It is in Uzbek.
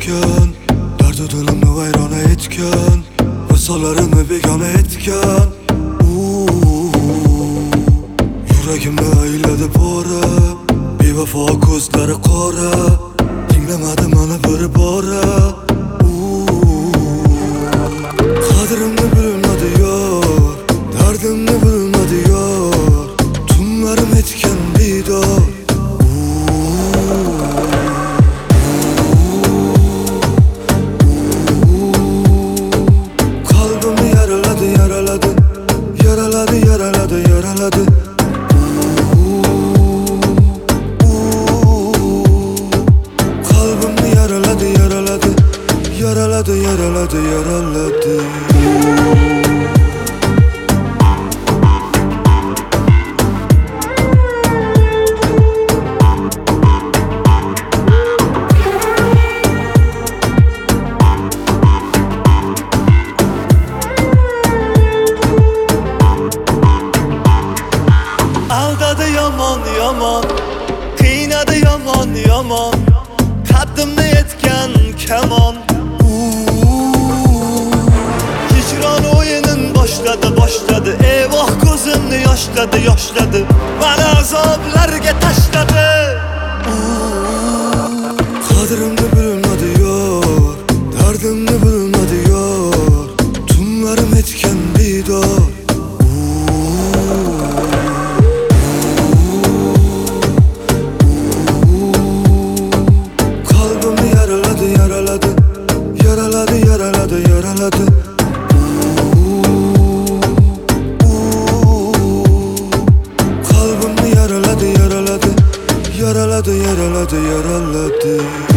etgan, dardi dilimni vayrona etgan, visollarini begona etgan. Yuragimni ayladi pora, bevafo ko'zlari qora, tinglamadi mani bir bora. Qadrimni bilmadi yor, dardimni bilmadi yor, tunlarim etgan bidor. Qalbimni yaraladi, yaraladi, yaraladi, yaraladi, yaraladi. Qalbimni yaraladi, yaraladi, yaraladi, yaraladi, yaraladi. Aldadi yomon yomon, qiynadı yomon yomon, qaddimni etgan kamon. Hijron o'yinin boshladi, evoh ko'zimni yoshladi, mani azoblarga tashladi. Qadrimni bilmadi yor, dardimni bilmadi yor, tunlarim etgan bidor. Qalbimni yaraladi, yaraladi, yaraladi, yaraladi, yaraladi. Qalbimni yaraladi, yaraladi, yaraladi, yaraladi, yaraladi.